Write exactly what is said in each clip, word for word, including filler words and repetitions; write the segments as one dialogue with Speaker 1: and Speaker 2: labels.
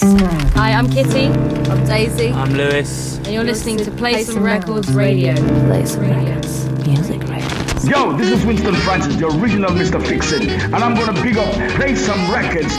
Speaker 1: Hi, I'm Kitty. I'm Daisy.
Speaker 2: I'm Lewis.
Speaker 1: And you're listening to Play Some Records Radio.
Speaker 3: Play Some Records. Music Radio.
Speaker 4: Yo, this is Winston Francis, the original Mister Fix-It, and I'm gonna big up Play Some Records.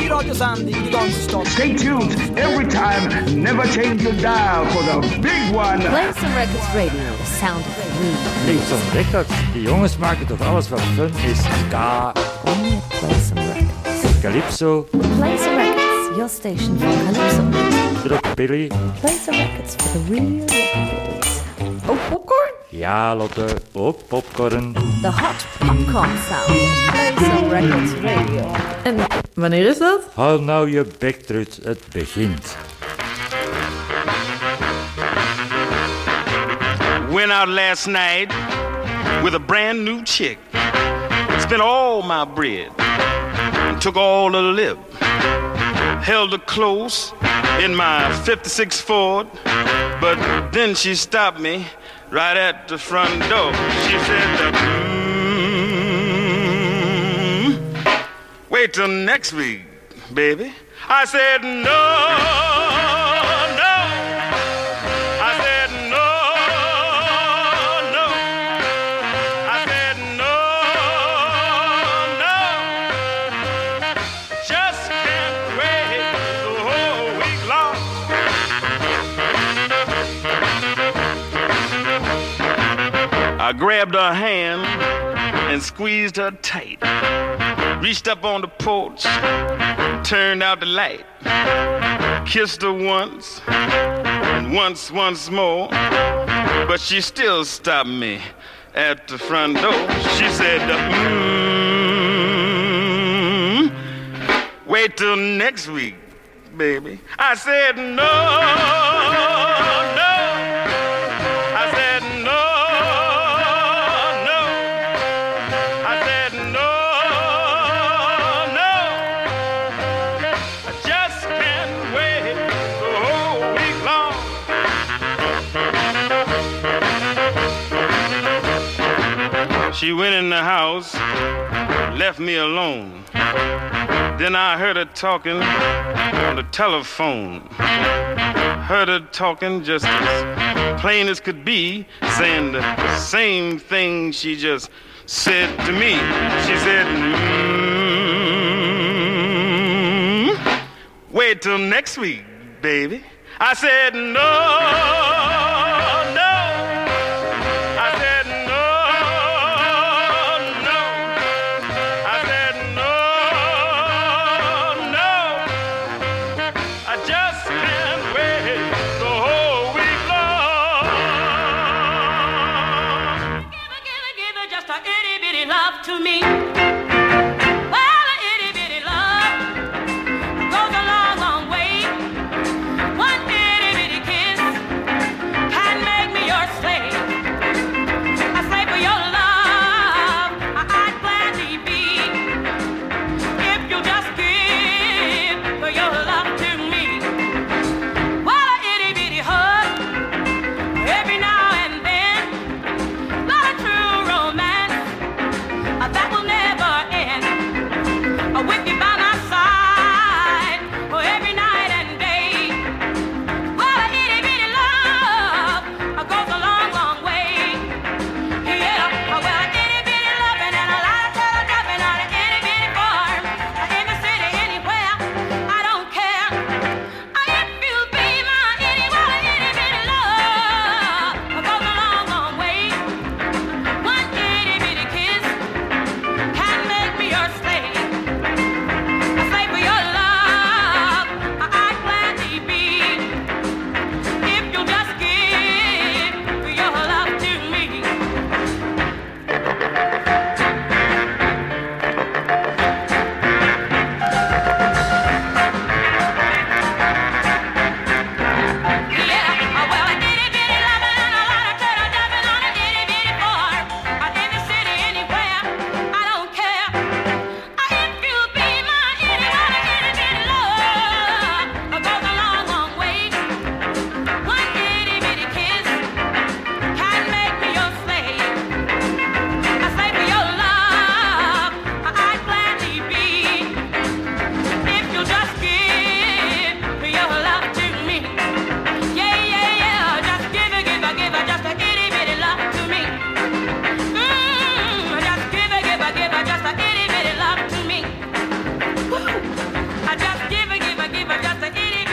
Speaker 4: Stay tuned every time, never change your dial for the big one.
Speaker 3: Play Some Records Radio, the sound of the moon.
Speaker 5: Play Some Records, die jongens maken toch alles wat fun is. Ska,
Speaker 3: Only at Play Some Records.
Speaker 5: Calypso,
Speaker 3: Play Some Records, your station for Calypso.
Speaker 5: Rockabilly.
Speaker 3: Play Some Records for the real rockabillies. Oh, popcorn?
Speaker 5: Ja, Lotte, ook popcorn.
Speaker 3: The hot popcorn sound. Play Some Records Radio. En wanneer is dat?
Speaker 5: Hou nou je bek, Trut, het begint.
Speaker 6: Went out last night with a brand new chick. Spent all my bread and took all of the lip. Held her close in my fifty-six Ford, but then she stopped me right at the front door. She said, mm, wait till next week, baby. I said, no, no. I said, no, no. I said, no, no. Just can't wait the whole week long. I grabbed her hand and squeezed her tight. Reached up on the porch, turned out the light. Kissed her once, and once, once more. But she still stopped me at the front door. She said, mm, wait till next week, baby. I said, no, no. I said, no. She went in the house, left me alone. Then I heard her talking on the telephone. Heard her talking just as plain as could be, saying the same thing she just said to me. She said, mm, wait till next week, baby. I said, no.
Speaker 7: To me, well, a itty bitty love goes a long, long way. One itty bitty kiss can make me your slave. I slave for your love, I'd gladly be, if you just give your love to me. Well, a itty bitty hug every now and then, not a true romance that will never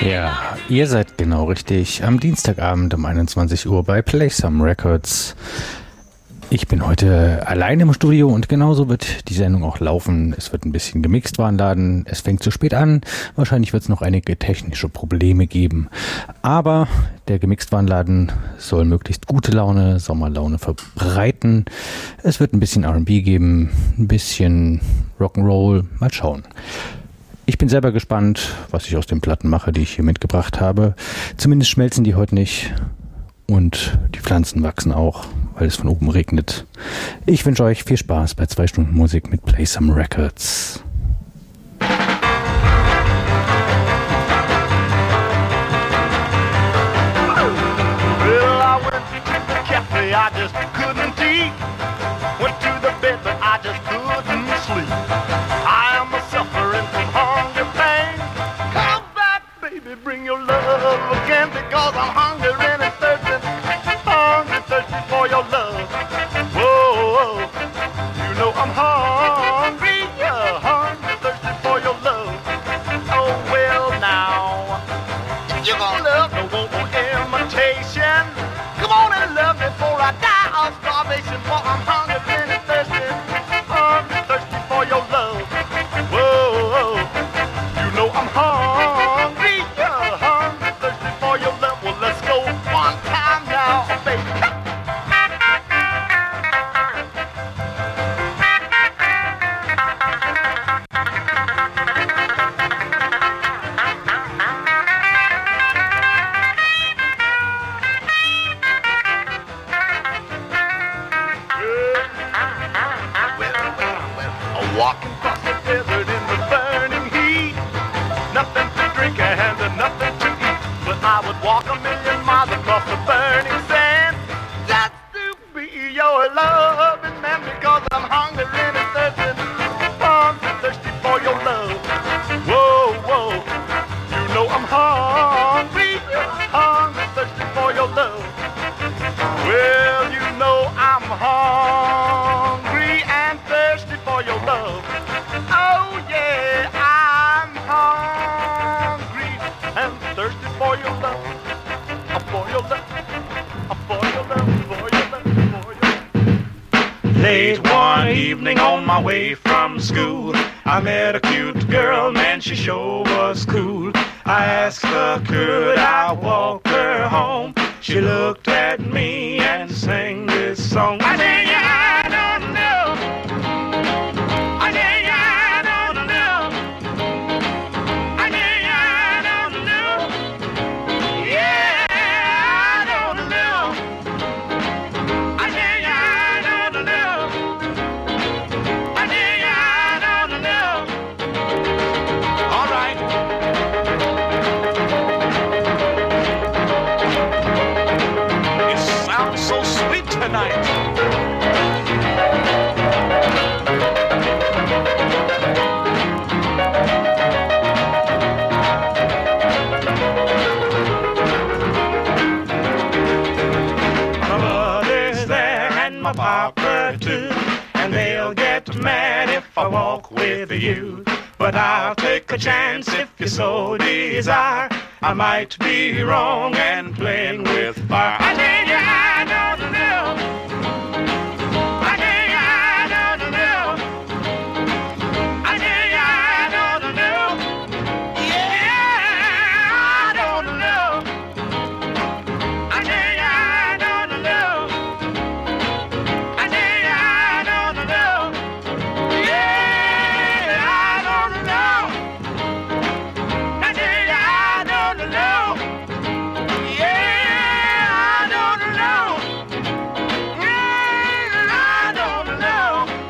Speaker 2: Ja, ihr seid genau richtig. Am Dienstagabend um einundzwanzig Uhr bei Play Some Records. Ich bin heute allein im Studio und genauso wird die Sendung auch laufen. Es wird ein bisschen gemixt Warenladen. Es fängt zu spät an. Wahrscheinlich wird es noch einige technische Probleme geben. Aber der gemixt Warenladen soll möglichst gute Laune, Sommerlaune verbreiten. Es wird ein bisschen R and B geben, ein bisschen Rock'n'Roll. Mal schauen. Ich bin selber gespannt, was ich aus den Platten mache, die ich hier mitgebracht habe. Zumindest schmelzen die heute nicht. Und die Pflanzen wachsen auch, weil es von oben regnet. Ich wünsche euch viel Spaß bei zwei Stunden Musik mit Play Some Records.
Speaker 6: Well, I went to the cafe, I just couldn't eat. Went to the bed, but I just couldn't sleep. I am a suffering from hunger pain. Come back, baby, bring your love again, because I'm hungry and thirsty, hungry, thirsty for your love. Whoa, whoa. You know I'm hungry, yeah, hungry, thirsty for your love. Oh, well, now, you gonna love no more imitation. Come on and love me before I die of starvation, for I'm hungry and thirsty, hungry, thirsty for your love. Whoa, whoa. You know I'm hungry, yeah, hungry, thirsty for your love. Well, let's go one time now, baby. Walking across the desert in the burning heat, nothing to drink and nothing to eat, but I would walk a million miles across the burning sand just to be your loving man, because I'm hungry and thirsty, hungry, thirsty for your love. Whoa, whoa, you know I'm hungry, hungry, thirsty for your love. Well, you know I'm hungry and thirsty for your love. Oh yeah, I'm hungry and thirsty for your love. Uh, For your love, uh, for your love, for your love, for your love. Late one evening on my way from school, I met a cute girl, man, she sure was cool. I asked her, could I walk her home? She looked at me and sang this song. I said, yeah, I don't know. I said, yeah, I don't know. I said, yeah, I don't know. Yeah, I don't know. I said, yeah, I don't know. I said, yeah, I don't know. All right. It sounds so sweet tonight. My mother's there and my papa too, and they'll get mad if I walk with you. But I'll take a chance if you so desire. I might be wrong and playing with fire. I said, yeah, I don't know. I said, yeah, I don't know. I said, yeah, I don't know. Yeah, I don't know. I said, yeah, I don't know. I said, yeah, I don't know. Yeah, I don't know. I said, yeah, I don't know. Yeah, I don't know. Yeah, I don't know.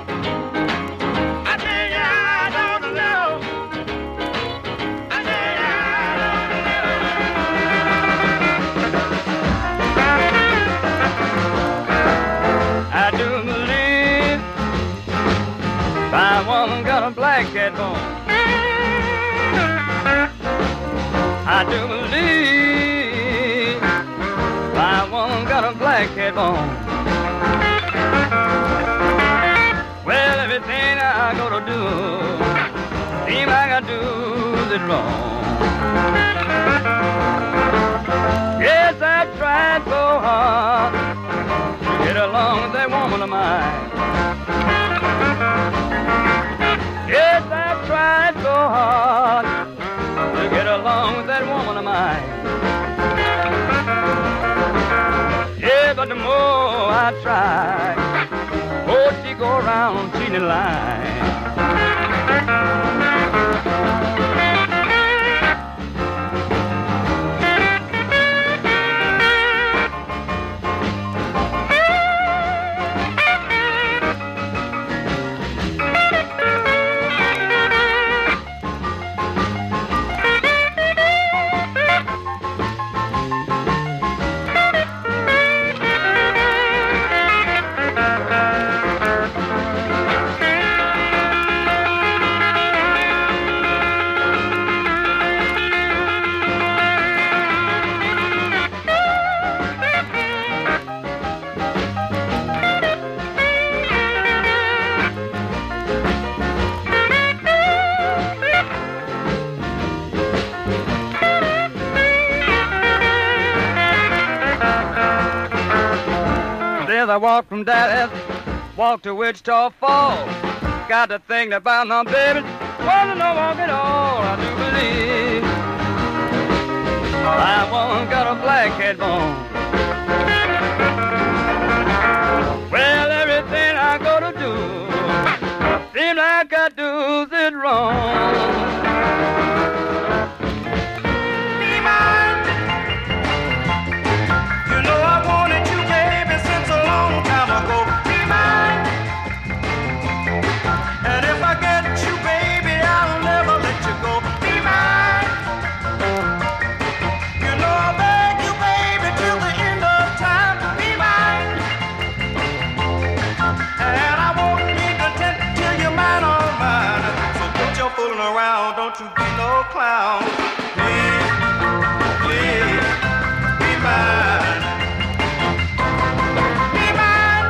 Speaker 6: I said, yeah, I don't know. I said, yeah, I don't know. I do believe that woman got a black cat bone. I do believe that woman got a black cat bone. Well, everything I go to do, seem like I do it wrong.
Speaker 8: of mine. Yes, I've tried so hard to get along with that woman of mine. Yeah, but the more I try, the more she go around cheating and lying. I walked from Dallas, walked to Wichita Falls. Got to thinking about my baby, wanna know walk at all. I do believe I one got a blackhead bone. Well, everything I go to do seems like I do it wrong. Don't you be no clown. Please, please, be mine. Be mine.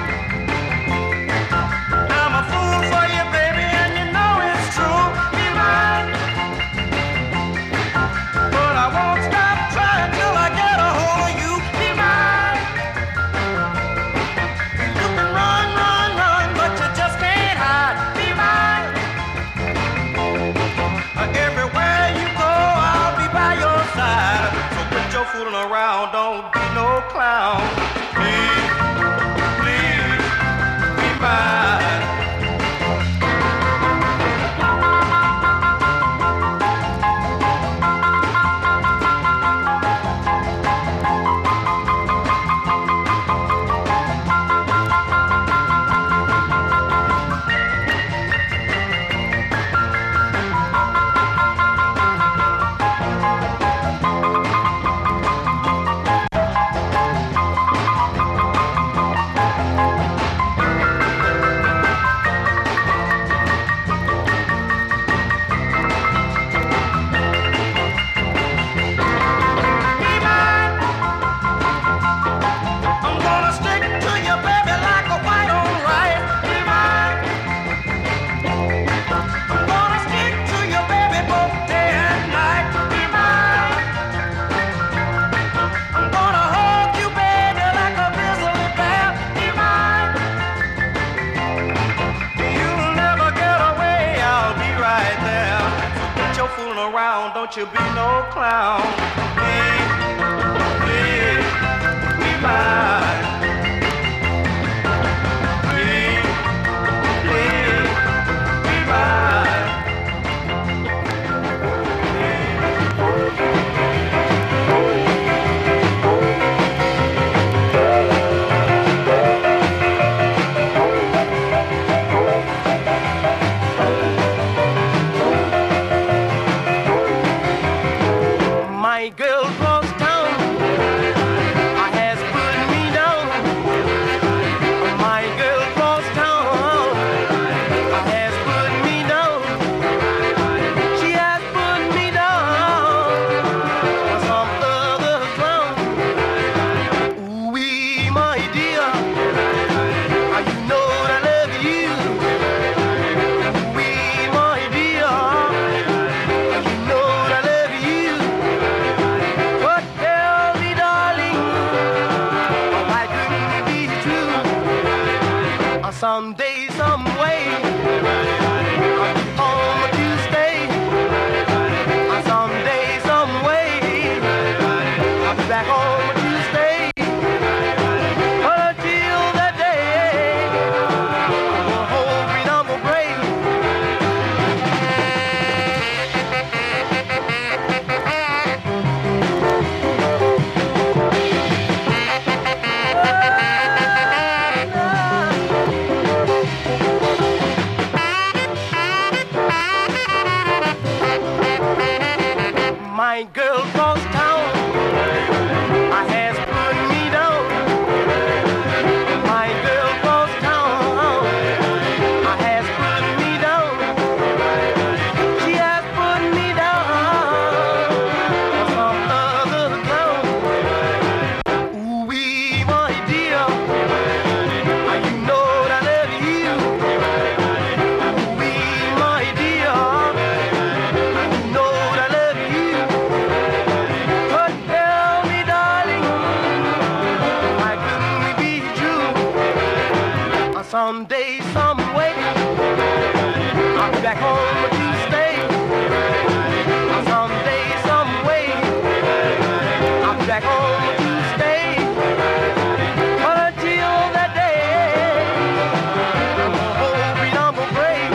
Speaker 8: I'm a fool for you, baby, and you know it's true. Be mine. But I won't stop trying till I get a hold of you. Be mine. You can run, run, run, but you just can't hide. Be mine. Everywhere you go, I'll be by your side. So quit your fooling around, don't be no clown. Please, please, be mine. Don't you be no clown. Please, please, be mine. Please, please, be mine. My girl across town has put me down. someday, some way, I'll be back home to stay. Someday, some way, I'll be back home to stay. But until that day, oh, freedom will break.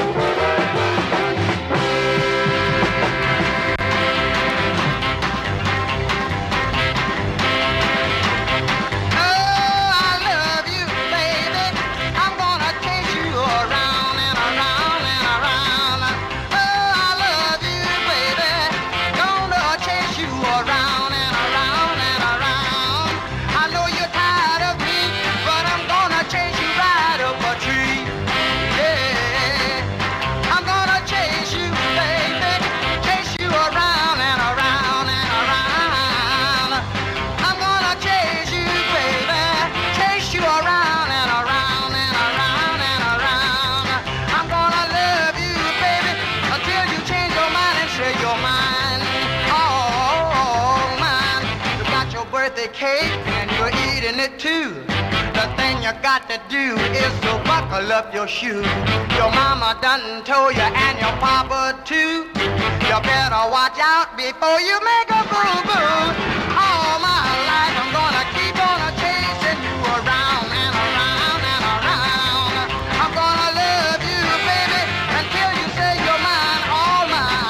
Speaker 8: Cake and you're eating it too. The thing you got to do is to buckle up your shoe. Your mama done told you and your papa too. You better watch out before you make a boo-boo. All my life I'm gonna keep on chasing you around and around and around. I'm gonna love you, baby, until you say you're mine, all mine.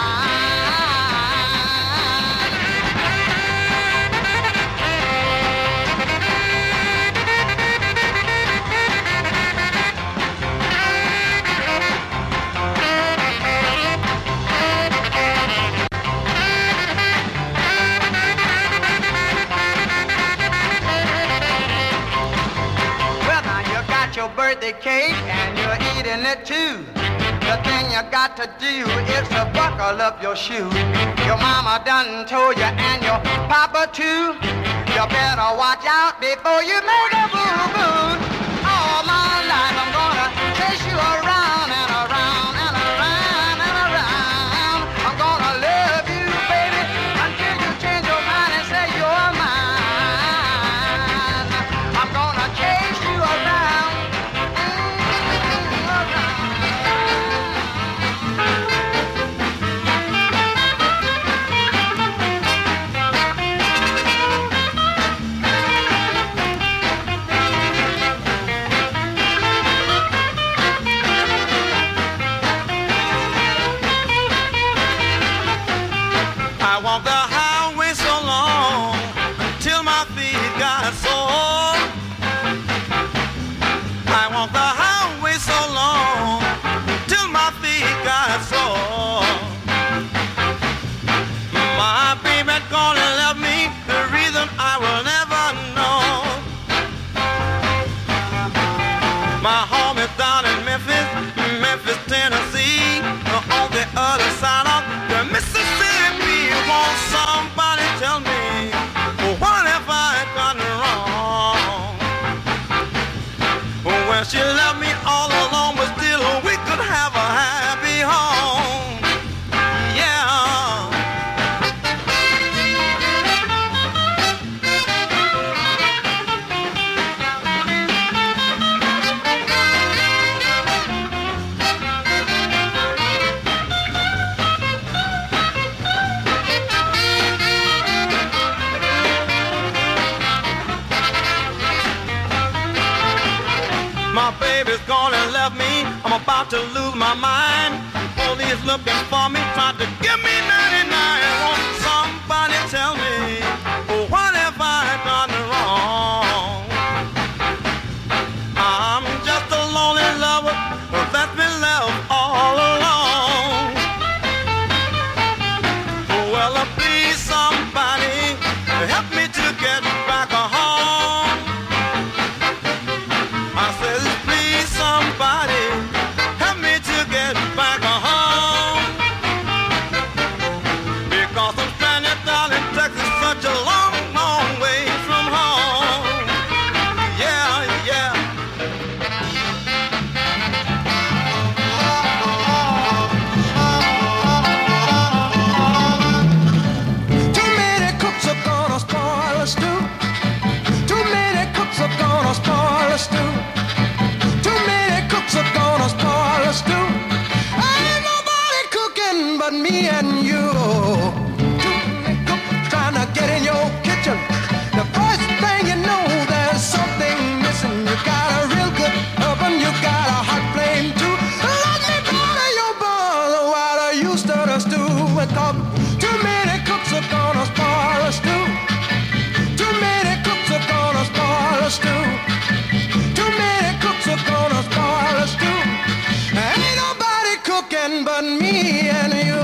Speaker 8: Your birthday cake and you're eating it too. The thing you got to do is to buckle up your shoe. Your mama done told you and your papa too. You better watch out before you make a boo-boo. All my life I'm gonna chase you around and around and around and around. I'm gonna love you, baby, until you change your mind and say you're mine. I'm gonna chase you around.
Speaker 9: I walked the highway so long till my feet got sore. I walked the highway so long till my feet got sore. My baby gone and left me, the reason I will never know. My home is down in Memphis, Memphis, Tennessee, on the other side of the Mississippi. Won't somebody tell me what have I done wrong? Well, she left me all alone, but still we could have a happy home. Yeah. My baby's gone and left me. I'm about to lose my mind. Police looking for me, trying to give me ninety-nine. Won't somebody tell me what have I done wrong? I'm just a lonely lover that's been left all alone. Well, please somebody help me to get back home. I said, please somebody help me to get back home.
Speaker 10: me and you. Too many cooks trying to get in your kitchen. The first thing you know, there's something missing. You got a real good oven, you got a hot flame too. Let me borrow your bottle while you stir the stew. Because too many cooks are gonna spoil the stew. Too many cooks are gonna spoil the stew. Too many cooks are gonna spoil the stew. Ain't nobody cooking but me and you.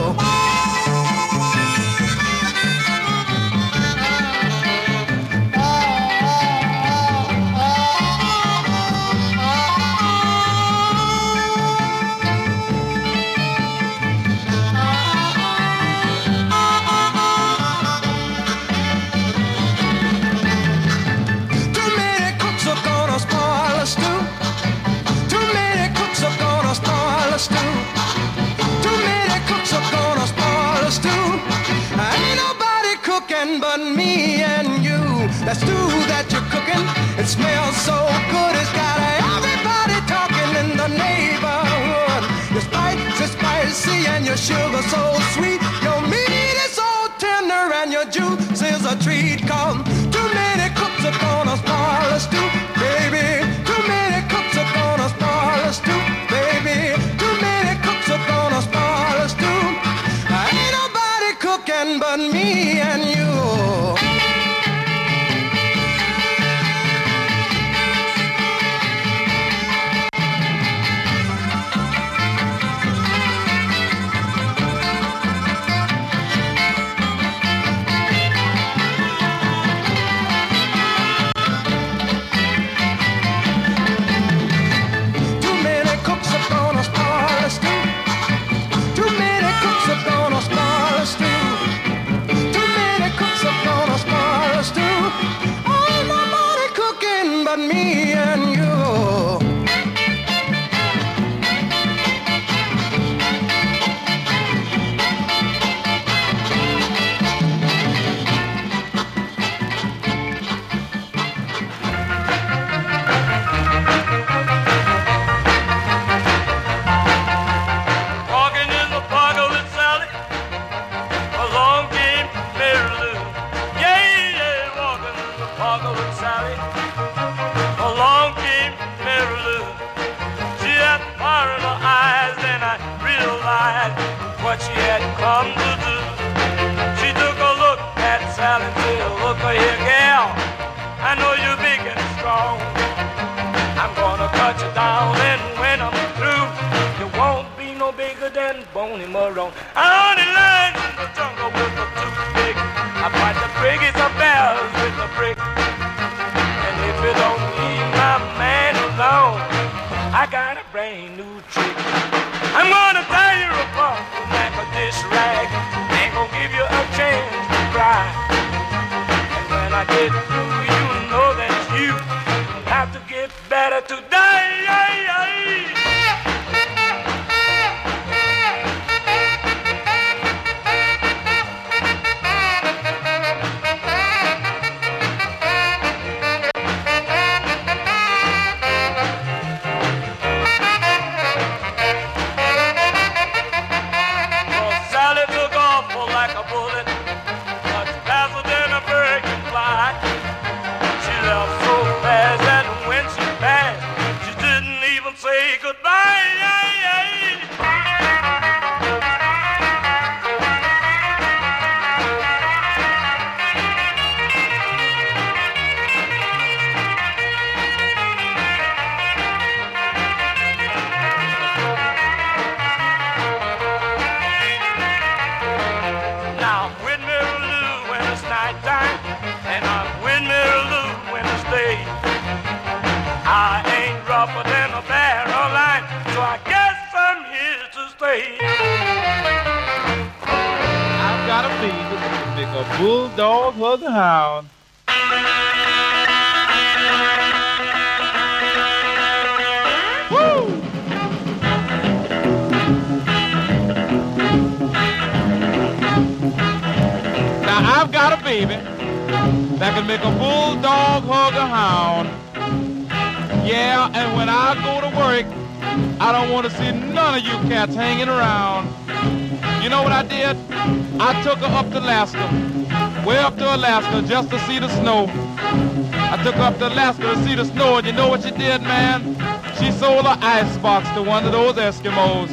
Speaker 10: But me and you, that stew that you're cooking, it smells so good, it's got everybody talking in the neighborhood. Your spice is spicy and your sugar so sweet. Your meat is so tender and your juice is a treat. Cause too many cooks are gonna spoil the stew, baby. Too many cooks are gonna spoil the stew, baby. Too many cooks are gonna spoil the stew. Ain't nobody cooking but me and you. Me and you.
Speaker 8: Walking in the park with Sally, along came Mary Lou. Yeah, yeah, walking in the park with Sally. Along came Mary Lou. She had fire in her eyes, and I realized what she had come to do. She took a look at Sally and said, look here, gal, I know you're big and strong. I'm gonna cut you down, and when I'm through, you won't be no bigger than Boney Marone. I only learned in the jungle with a toothpick. I fight the biggest of bears with a brick. And if you don't leave my man alone, I got a brand new trick. I'm gonna tie you apart like a dish rag. Ain't gonna give you a chance to cry. And when I get through, you know that you have to get better today.
Speaker 11: A bulldog hug a hound. Woo! Now I've got a baby that can make a bulldog hug a hound. Yeah, and when I go to work, I don't want to see none of you cats hanging around. You know what I did? I took her up to Alaska, way up to Alaska just to see the snow. I took her up to Alaska to see the snow, and you know what she did, man? She sold her icebox to one of those Eskimos.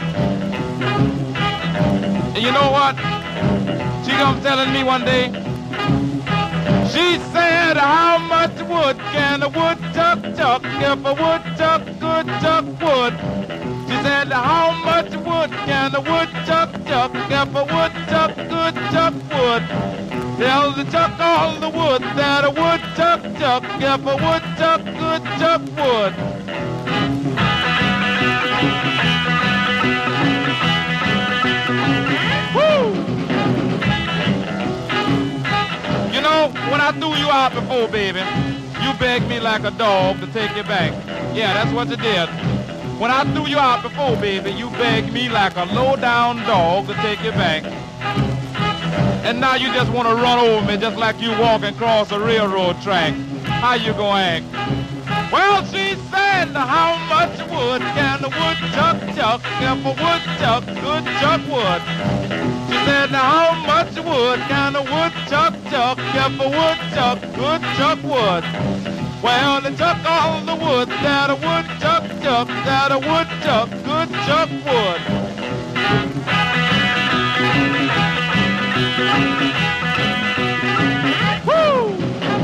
Speaker 11: And you know what? She come telling me one day, she said, how much wood can a woodchuck chuck if a woodchuck could chuck wood? She said, how much wood can a woodchuck chuck if a woodchuck could chuck wood? Tell the chuck all the wood that a woodchuck chuck if a woodchuck could chuck wood. Woo! You know, when I threw you out before, baby, you begged me like a dog to take you back. Yeah, that's what you did. When I threw you out before, baby, you begged me like a low-down dog to take you back. And now you just want to run over me just like you walking across a railroad track. How you gonna act? Well, she said, how much wood can the woodchuck chuck if a woodchuck could chuck wood? She said, how much wood can a woodchuck chuck if a woodchuck could chuck wood? Well, they chuck all the wood that a woodchuck chuck, that a woodchuck could chuck wood. Woo!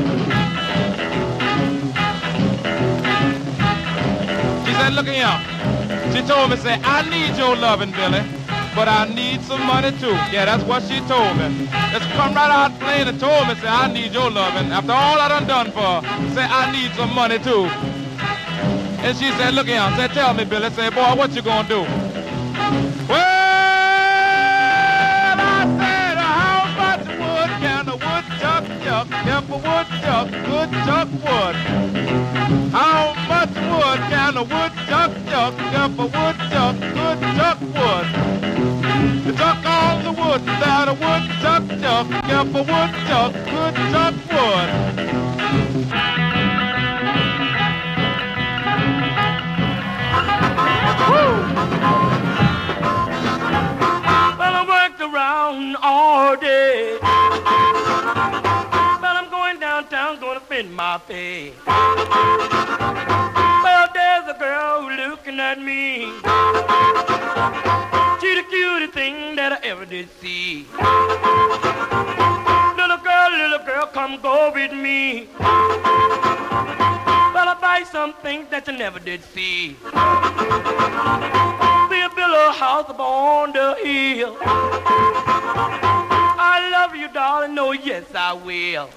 Speaker 11: She said, look here. She told me, say, I need your loving, Billy, but I need some money too. Yeah, that's what she told me. Just come right out plain and told me, say, I need your loving. After all I done done for her, say, I need some money too. And she said, look here, say, tell me, Billy, say, boy, what you gonna do? Well, I said, how much wood can a woodchuck chuck if a woodchuck could chuck wood? How much wood can a woodchuck chuck if a woodchuck could chuck wood? To chuck all the wood that a woodchuck chuck if a woodchuck could chuck wood.
Speaker 8: Well, I worked around all day, but I'm going downtown, gonna spend my pay. Well, there's a girl looking at me. She's the cutest thing that I ever did see. Little girl, little girl, come go with me. Well, I buy some things that you never did see. Be a billow house up on the hill. I love you, darling, no, yes, I will.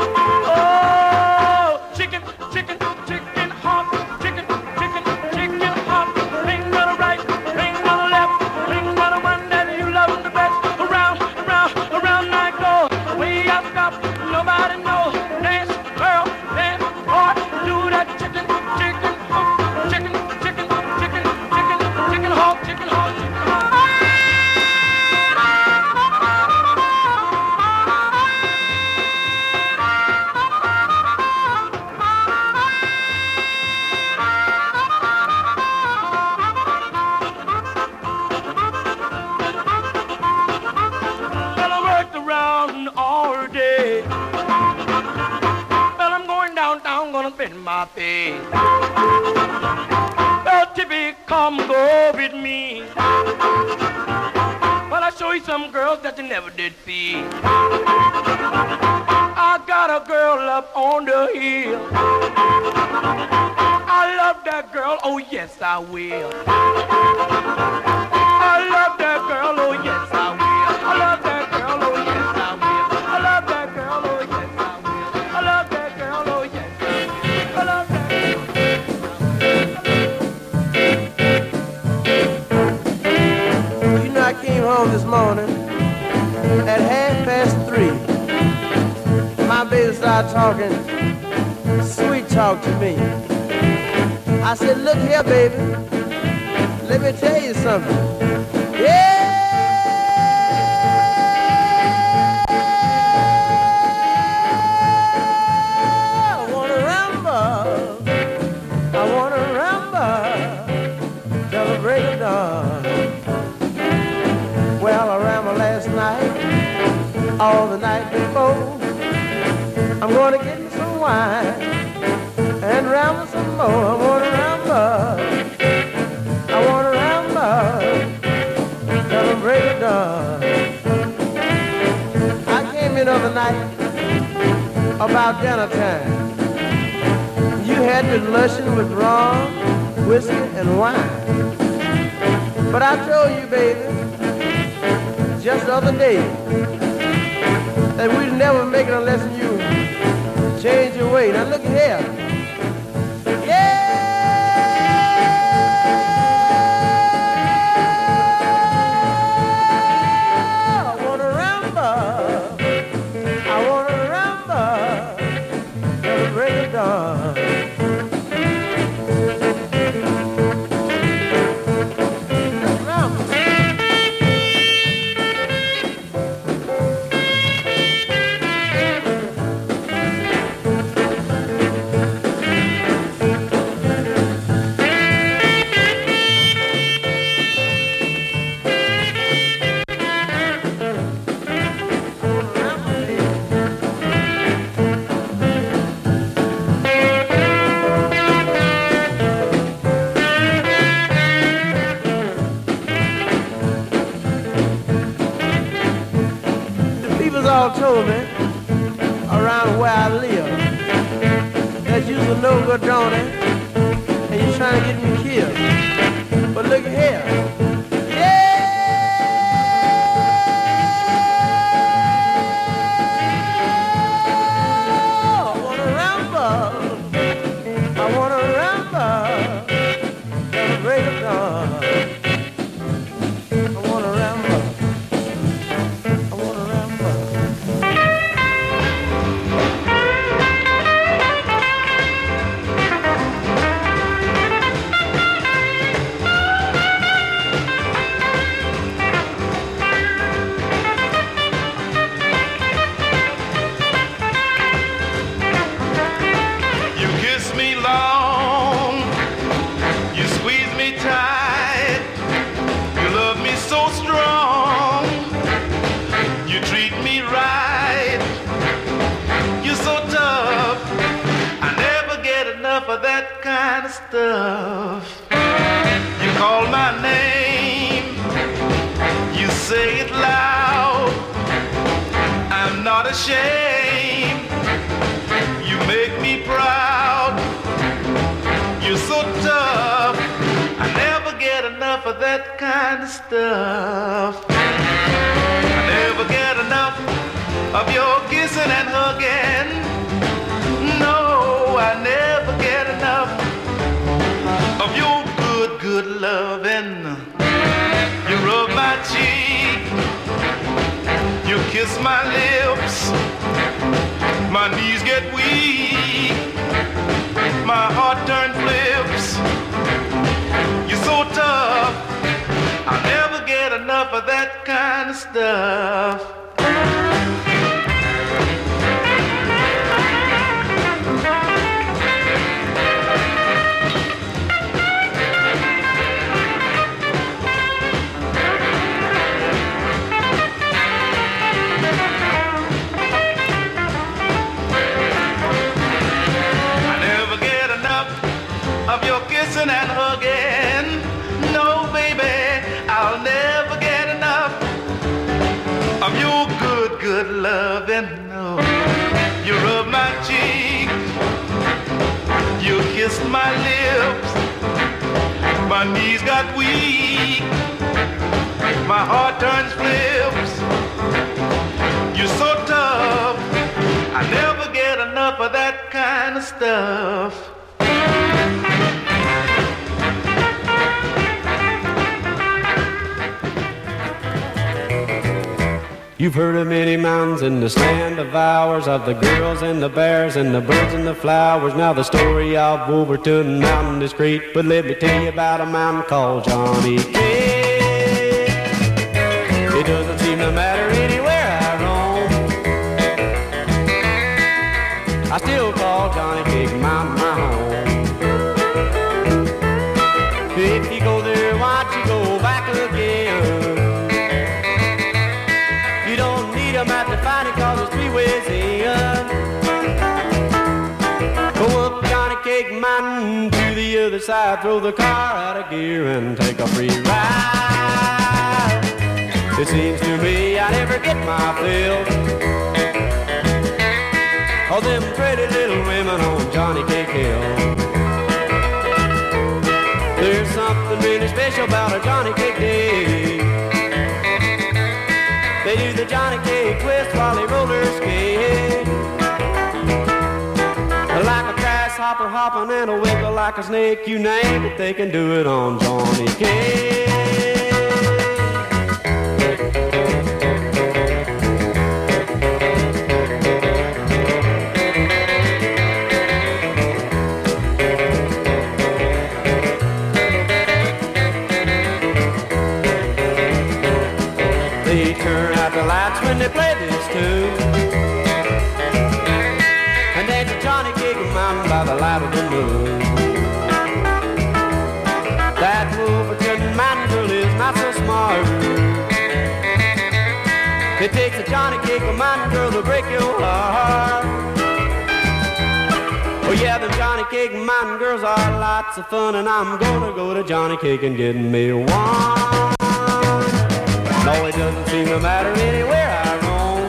Speaker 8: Oh, chicken, chicken, chicken hop, chicken, chicken, chicken hop. Ring to the right, ring to the left, ring to the one that you love the best. Around, around, around I go. Way I stop, nobody knows. Dance, girl, dance, boy, do that chicken, chicken hop, chicken, chicken, chicken, chicken, chicken hop, chicken hop, chicken hop. Well, I worked around all day. Well, I'm going downtown, gonna spend my pay. Well, Tippy, come go with me. Well, I'll show you some girls that you never did see. I got a girl up on the hill. I love that girl, oh yes I will. I love that girl, oh yes I will. I love that girl, oh yes I will. I love that girl, oh yes I will. I love that girl, oh yes I will. I love that girl.
Speaker 10: You know, I came home this morning at half past three. My baby started talking sweet talk to me. I said, look here, baby, let me tell you something. Yeah! I wanna ramble, I wanna ramble till the break of dawn. Well, all the night before. I'm gonna get me some wine and ramble some more. I wanna ramble, I wanna ramble till the break of dawn. I came in other night about dinner time. You had been lushing with rum, whiskey, and wine. But I told you, baby, just the other day, that we'd never make it unless you change your way. Now look here. Yeah! I wanna ramble. I wanna ramble till the break of dawn. All told me around where I live that you's a no good donor and you're trying to get me killed. But look here. Yeah! I wanna ramble. I wanna ramble till the break of dawn. I wanna ramble. I wanna ramble.
Speaker 9: That kind of stuff. You call my name, you say it loud. I'm not ashamed, you make me proud. You're so tough, I never get enough of that kind of stuff. I never get enough of your kissing and hugging. No, I never get enough of your good, good loving. You rub my cheek, you kiss my lips, my knees get weak, my heart turns flips. You're so tough, I'll never get enough of that kind of stuff. And hugging, no baby, I'll never get enough of your good, good loving. No, you rub my cheek, you kissed my lips, my knees got weak, my heart turns flips. You're so tough, I never get enough of that kind of stuff.
Speaker 12: You've heard of many mountains in the stand of hours, of the girls and the bears and the birds and the flowers. Now the story of Wolverton Mountain is great, but let me tell you about a mountain called Johnny Cake. It doesn't seem to matter anywhere I roam, I still call Johnny Cake Mountain my home. If you go there, watch you go back again. You don't need a map to find side, throw the car out of gear and take a free ride. It seems to me I never get my fill of them pretty little women on Johnny Cake Hill. There's something really special about a Johnny Cake Day. They do the Johnny Cake twist while they roller skate, like a grasshopper hopping and a wiggle like a snake. You name it, they can do it on Johnny Cake. They turn out the lights when they play this tune, and then the Johnny Cake Mountain by the light of the moon. That Wolverton Mountain girl is not so smart. It takes a Johnny Cake Mountain girl to break your heart. Oh yeah, the Johnny Cake Mountain girls are lots of fun, and I'm gonna go to Johnny Cake and get me one. No, it doesn't seem to matter anywhere I roam.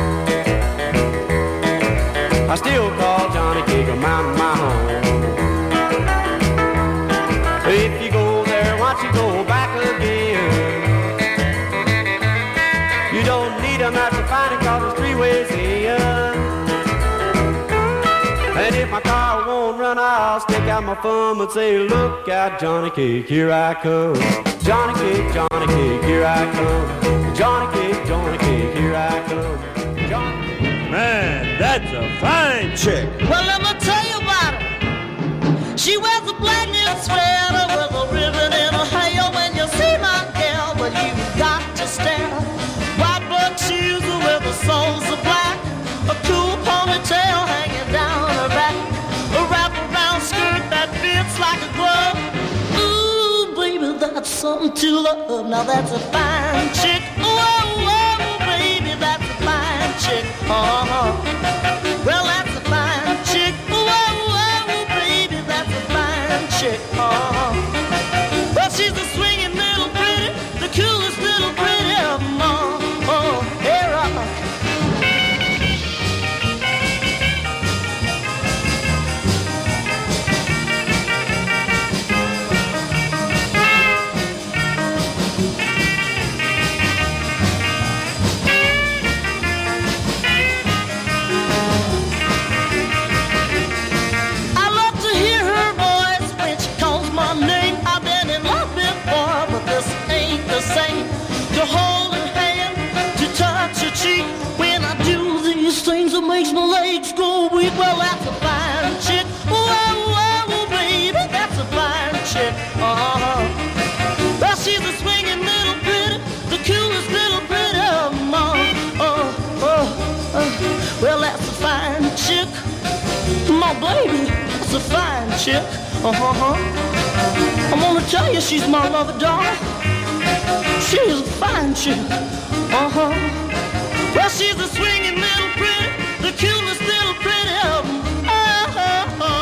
Speaker 12: I still call Johnny Cake Mountain my home. If you go there, why don't you go back again? You don't need a map to find it, cause it's three ways in. And if my car won't run, I'll stick out my thumb and say, look out, Johnny Cake, here I come. Johnny Cake, Johnny Cake, here I come. Johnny Cake, Johnny Cake, here I come. Johnny Cake.
Speaker 13: Man, that's a fine chick.
Speaker 14: Well, let me tell you about her. She wears a black knit sweater with a ribbon in her hair. When you see my girl, well, you got to stare. White blood shoes with the soles of black, a cool ponytail hanging down her back, a wrap-around skirt that fits like a glove. Ooh, baby, that's something to love. Now that's a fine chick. Whoa, whoa, baby, that's a fine chick. Uh-huh. Well, that's a fine chick. Whoa, whoa, baby, that's a fine chick. Uh-huh. Well, she's a swinging little pretty, the coolest little pretty of them all. Oh, here I am. Things that makes my legs go weak. Well, that's a fine chick. Whoa, whoa, baby, that's a fine chick. Uh-huh. Well, she's a swinging little pretty, the coolest little pretty of them all. Oh, oh, oh. Well, that's a fine chick. My baby, that's a fine chick. Uh-huh. I'm gonna tell you, she's my lover, doll. She's a fine chick. Uh-huh. Well, she's a swinging little pretty, the coolest little pretty of them. Oh, oh, oh.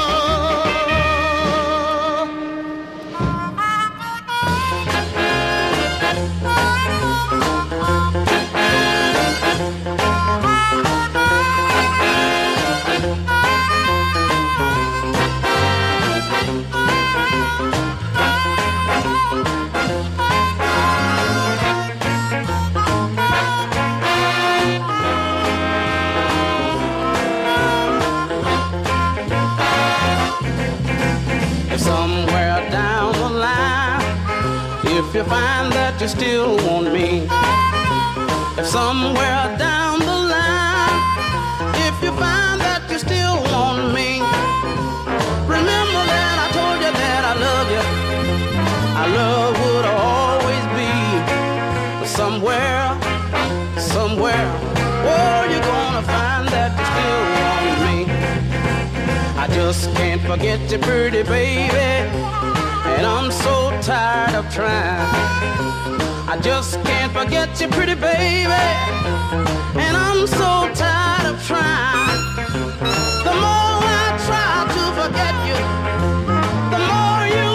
Speaker 9: If you find that you still want me, if somewhere down the line, if you find that you still want me, remember that I told you that I love you. Our love would always be somewhere, somewhere. Oh, you're gonna find that you still want me. I just can't forget you, pretty baby, and I'm so tired of trying. I just can't forget you, pretty baby, and I'm so tired of trying. The more I try to forget you, the more you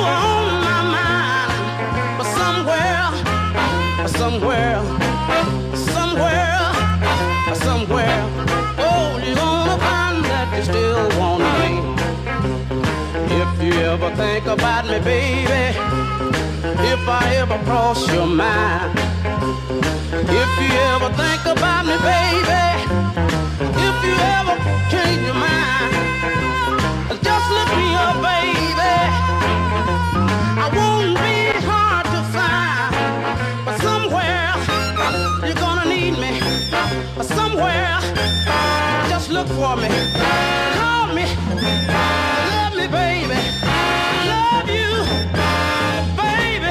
Speaker 9: somewhere, somewhere, somewhere. Oh, you're gonna find that you still want me. If you ever think about me, baby, if I ever cross your mind, if you ever think about me, baby, if you ever change your mind, just look me up, baby. I won't be hard to find, but somewhere you're gonna need me. Somewhere, just look for me. Call me, love me, baby. Love you, baby.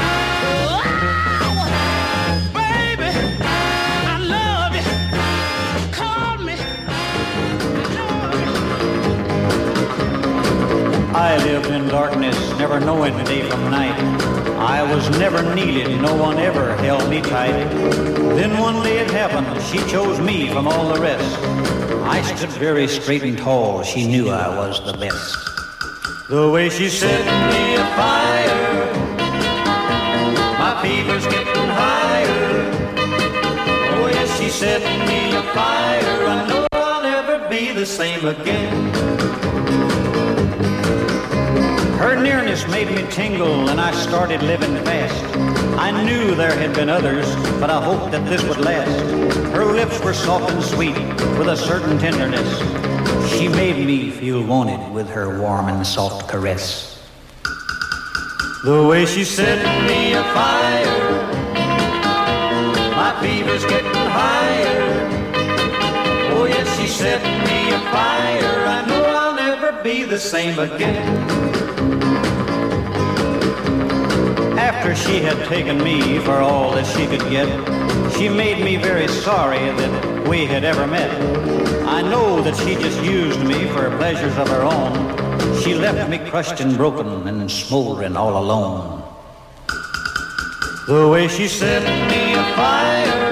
Speaker 9: Wow. Baby, I love you. Call me.
Speaker 15: I lived in darkness, never knowing day from night. I was never needed, no one ever held me tight. Then one day it happened, she chose me from all the rest. I stood very straight and tall, she knew I was the best. The way she set me afire, my fever's getting higher. Oh yes, she set me afire, I know I'll never be the same again. Her nearness made me tingle and I started living fast. I knew there had been others, but I hoped that this would last. Her lips were soft and sweet with a certain tenderness. She made me feel wanted with her warm and soft caress. The way she set me afire, my fever's getting higher. Oh yes, she set me afire, I know I'll never be the same again. After she had taken me for all that she could get, she made me very sorry that we had ever met. I know that she just used me for pleasures of her own. She left me crushed and broken and smoldering all alone. The way she set me afire,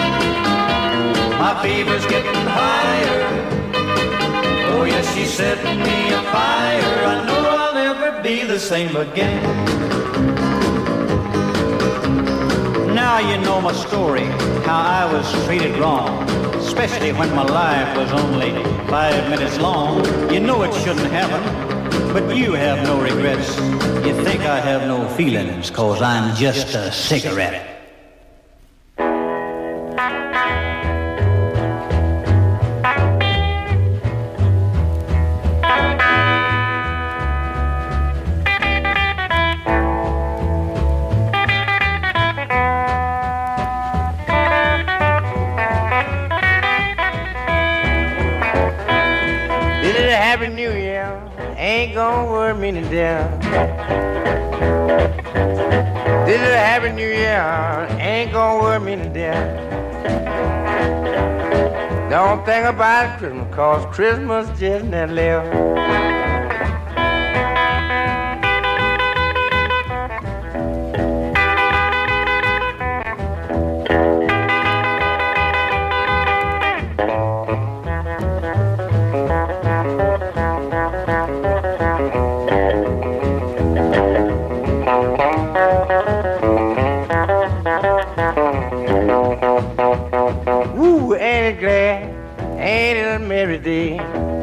Speaker 15: my fever's getting higher. Oh yes, she set me afire, I know I'll never be the same again. Now you know my story, how I was treated wrong, especially when my life was only five minutes long. You know it shouldn't happen, but you have no regrets. You think I have no feelings, cause I'm just a cigarette.
Speaker 16: Happy New Year, ain't gonna worry me to death. This is a Happy New Year, ain't gonna worry me to death. Don't think about Christmas, cause Christmas just never left. Ain't it a merry day?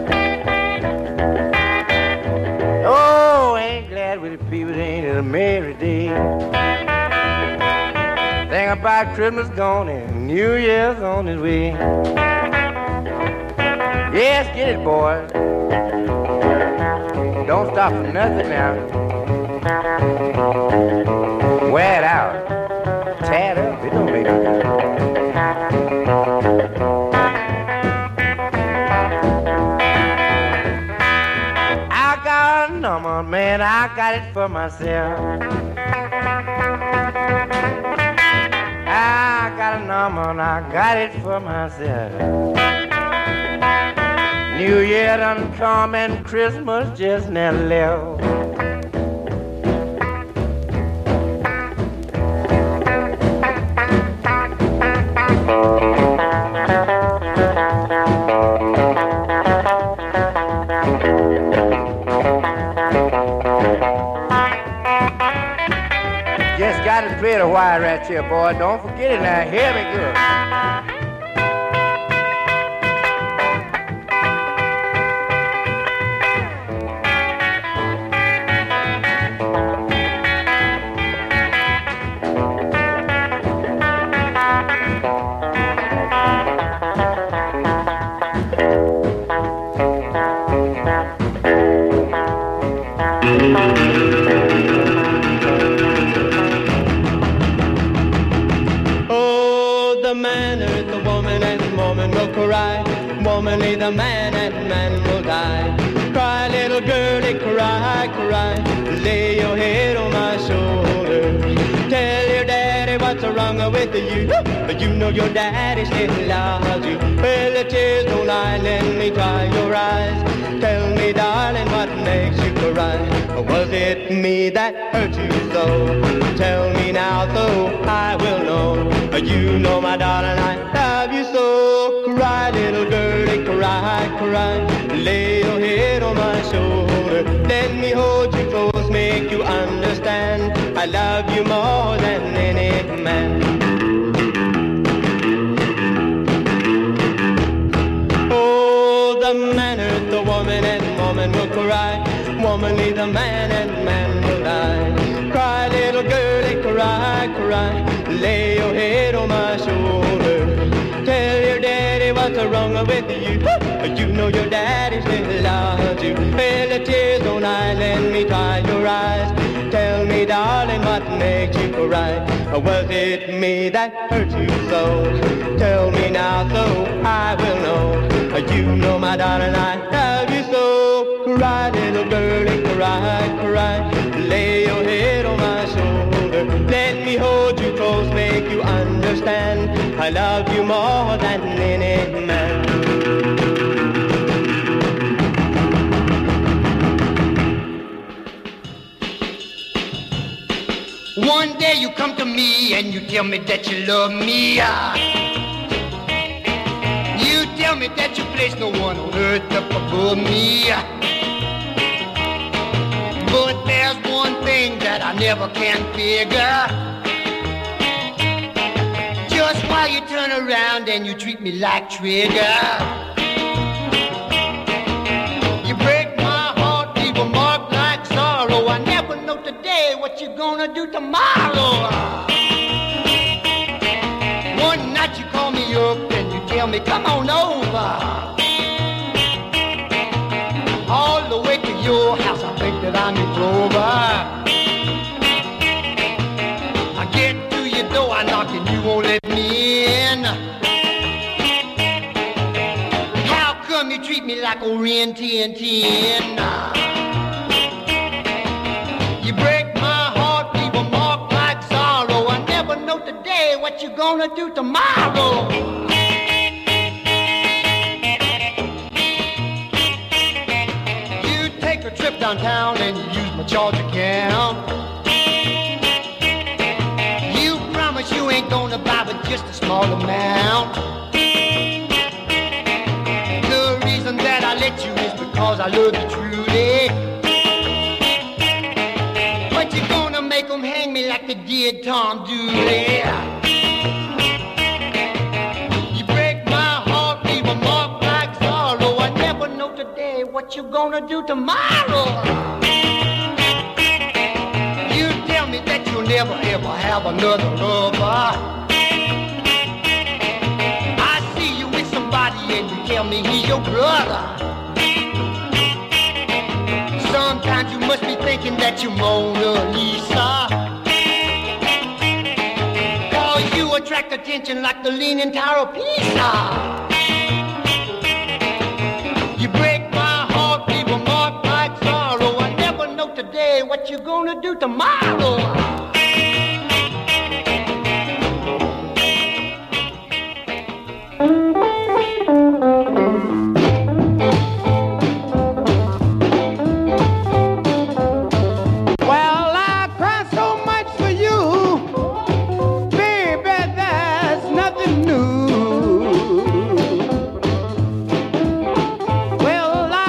Speaker 16: Oh, ain't glad with the people, ain't it a merry day? Think about Christmas gone and New Year's on his way. Yes, get it, boy. Don't stop for nothing now. Wear it out. Tear it up. It don't make no difference. Number, man, I got it for myself. I got a number and I got it for myself. New Year done come and Christmas just never left. Play the wire rat Watch here, boy. Don't forget it now. Hear me good.
Speaker 12: Oh, the man hurt the woman and woman will cry. Woman leave the man and man will die. Cry, little girlie, cry, cry. Lay your head on my shoulder. Tell your daddy what's wrong with you. You know your daddy still loves you. Well, the tears don't lie, let me dry your eyes. Tell me, darling, what makes you cry? Was it me that hurt you so? Tell me now, so I will know. You know, my darling, I love you so. Cry, little girlie, cry, cry. Lay your head on my shoulder. Let me hold you close, make you understand. I love you more than any man. Oh, the man hurt the woman and woman will cry. Woman leave the man and man will die. Cry, little girlie, cry, cry. Lay your head on my shoulder. Tell your daddy what's wrong with you. You know your daddy still loves you. Well, the tears don't lie, let me dry your eyes. Tell me, darling, what makes you cry? Was it me that hurt you so? Tell me now, so I will know. You know, my darling, I love you so. Cry, little girlie, cry, cry. Lay your head on my shoulder. Let me hold you close, make you understand. I love you more than any man.
Speaker 17: One day you come to me and you tell me that you love me. You tell me that you place no one on earth up above me. But there's one thing that I never can figure. Just why you turn around and you treat me like trigger. You break my heart, leave a mark like sorrow. I never know today what you're gonna do tomorrow. One night you call me up and you tell me come on over. All the way to your house, I think that I'm in clover. I get to your door, I knock and you won't let me in. How come you treat me like a Ren ten ten? You break my heart, leave a mark like sorrow. I never know today what you're gonna do tomorrow. You take a trip downtown and you use my charge account. You promise you ain't gonna buy but just a small amount. The reason that I let you is because I love you truly. But you're gonna make them hang me like they did Tom Dooley. You break my heart, leave a mark like sorrow. I never know today what you're gonna do tomorrow. You tell me that you'll never ever have another lover. I see you with somebody and you tell me he's your brother. Sometimes you must be thinking that you're Mona Lisa. Cause you attract attention like the Leaning Tower of Pisa. You break my heart, leave a mark like sorrow. I never know today what you're gonna do tomorrow.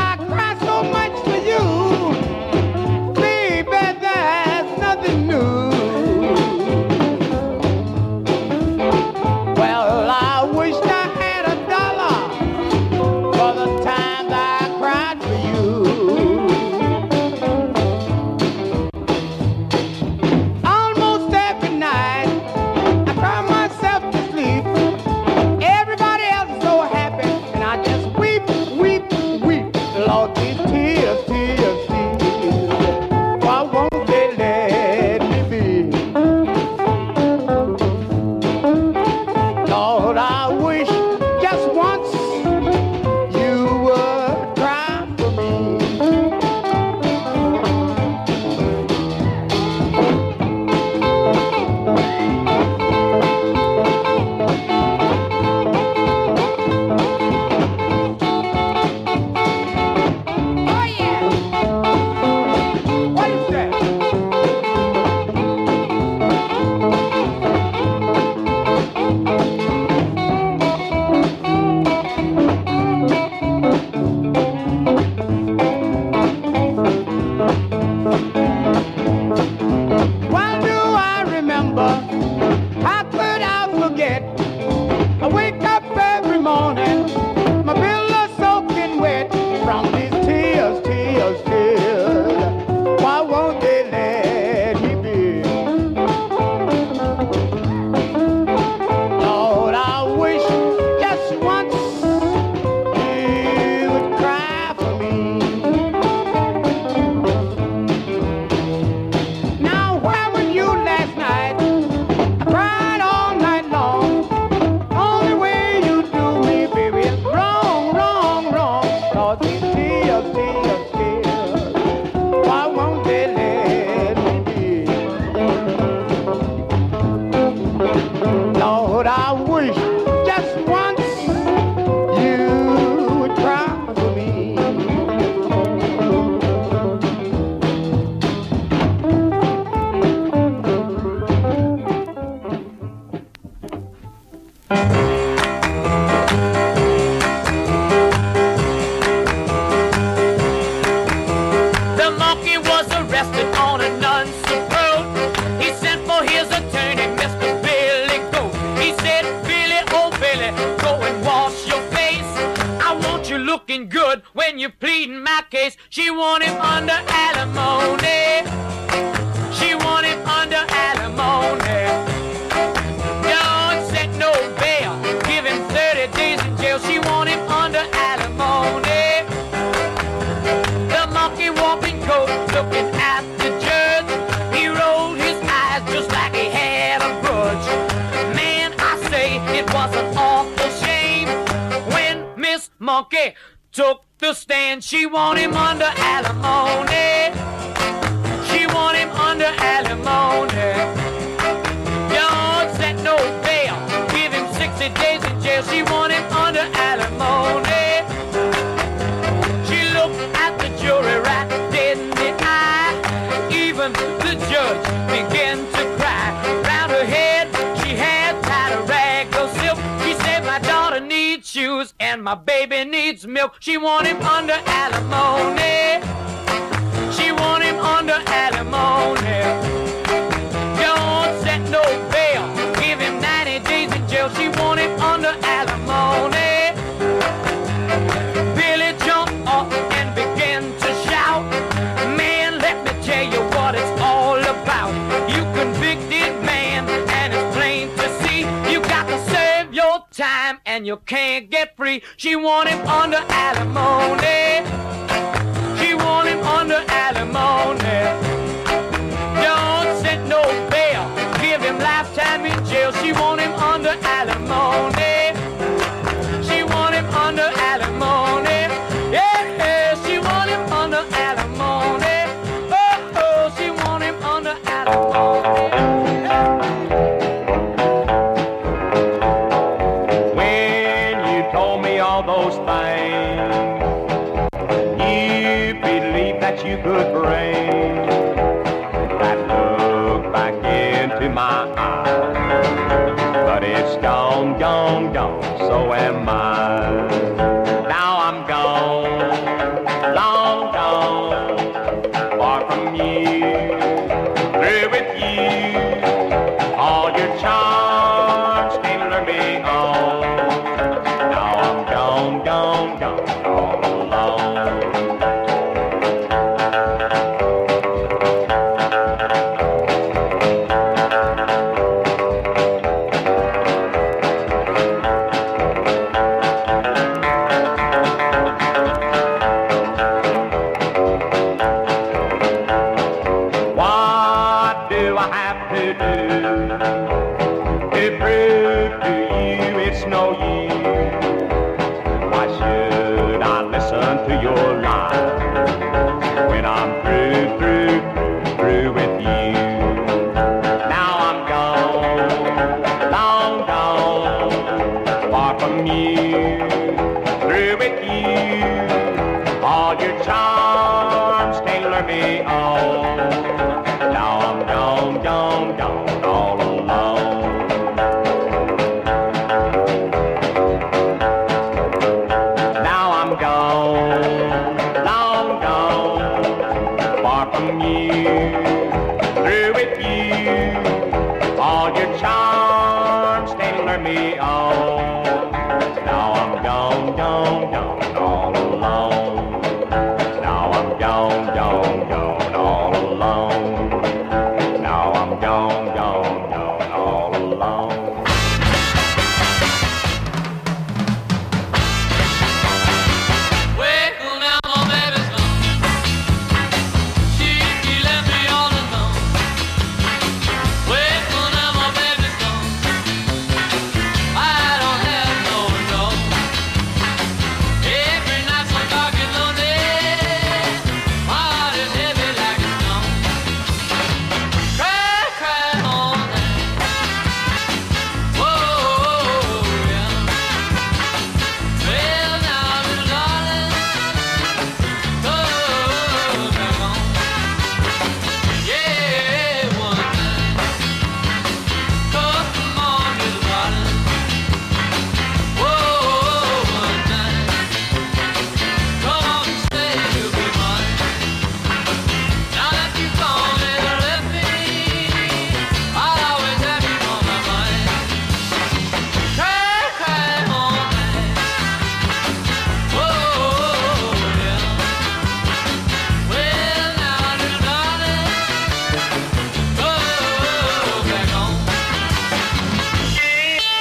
Speaker 10: Nothing new.
Speaker 17: home yet. I wake up every morning, my pillow soaking wet from these tears, tears, tears. Why won't they let me be? Lord, I wish just once you would cry for me. Now, where were you last night? I cried all night long. Only way you do me, baby, is wrong, wrong, wrong. Cause these tears, tears, tears, why won't they let me be? Lord, I wish just once you would cry for me.
Speaker 18: The monkey was arrested on an unsuperfluous road. He sent for his attorney, Mister Billy Goat. He said, Billy, oh Billy, go and wash your face. I want you looking good when you're pleading my case. She want him under alimony. She want him under alimony. Don't set no bail. Give him thirty days in jail. She want him under alimony. The monkey walking coat looking at the judge. He rolled his eyes just like he had a grudge. Man, I say it was an awful shame when Miss Monkey took the stand. She want him under alimony. She want him under alimony. Don't set no bail. Give him sixty days in jail. She want him under alimony. She looked at the jury right dead in the eye. Even the judge began to cry. Round her head she had tied a rag of silk. She said, my daughter needs shoes and my baby needs milk. She want him under alimony. She want him under alimony. Don't set no bail. Give him ninety days in jail. She want him under alimony. Billy jumped up and began to shout. Man, let me tell you what it's all about. You convicted man, and it's plain to see. You got to serve your time, and you can't get free. She want him under alimony. She want him under alimony. Don't set no bail. Give him lifetime in jail. She want him under alimony. She want him under alimony. Yeah, yeah, she want him under alimony. Oh, oh, she want him under alimony.
Speaker 8: When you told me all those things you believed that you could bring that look back into my eyes, but it's gone, gone, gone, so am I. Now I'm gone, long gone, far from you, through with you, all your charms can't lure me on. Now I'm gone, gone, gone, all alone. What do I have to do to prove to you it's no use? Why should I listen to your lies when I'm through, through, through with you? Now I'm gone, long gone, far from you, through with you, all your charms can't lure me on. Now I'm gone, gone, gone, all alone. Now I'm gone, long gone, far from you, through with you, all your charms can't lure
Speaker 17: me on.